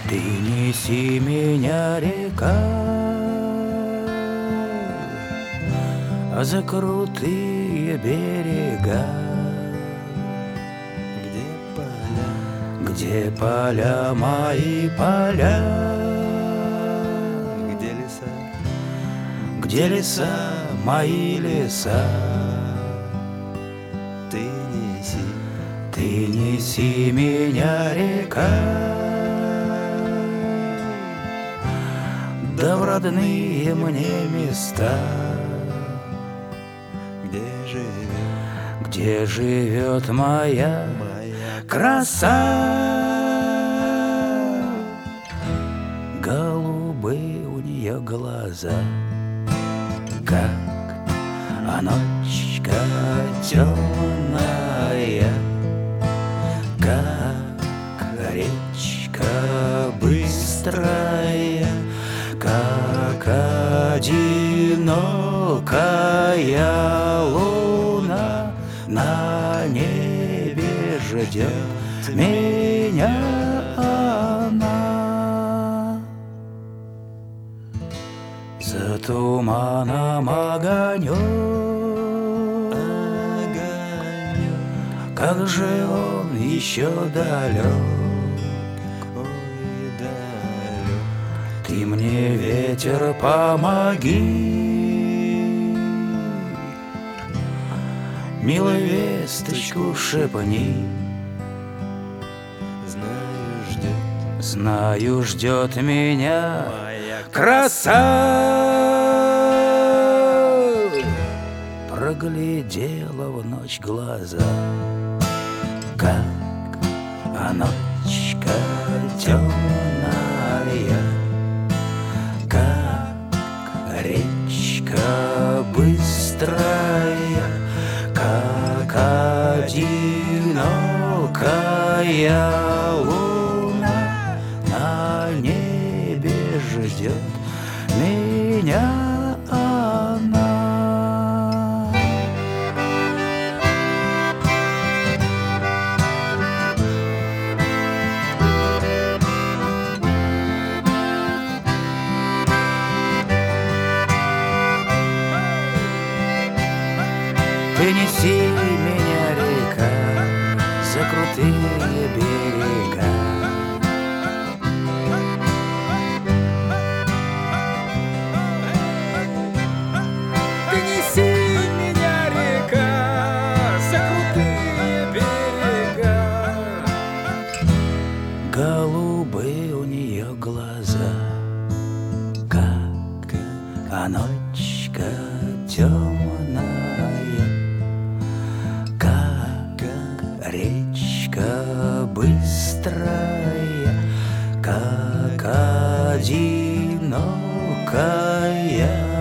Ты неси меня, река, за крутые берега, где поля мои поля, где леса мои леса. Ты неси меня, река, да в родные мне места, где живет моя краса. Голубые у нее глаза, как ночка темная, как речка быстрая, как одинокая луна на небе ждет меня она. За туманом огонек, как же он еще далек. Ты мне, ветер, помоги, милую весточку шепни. Знаю, ждет меня краса. Проглядела в ночь глаза, как ночка темная, как речка быстрая, как одинокая луна на небе ждет меня она. Ты неси меня, река, за крутые берега, ты неси меня, река, за крутые берега. Голубые у нее глаза, как ночка темная, как речка быстрая, как одинокая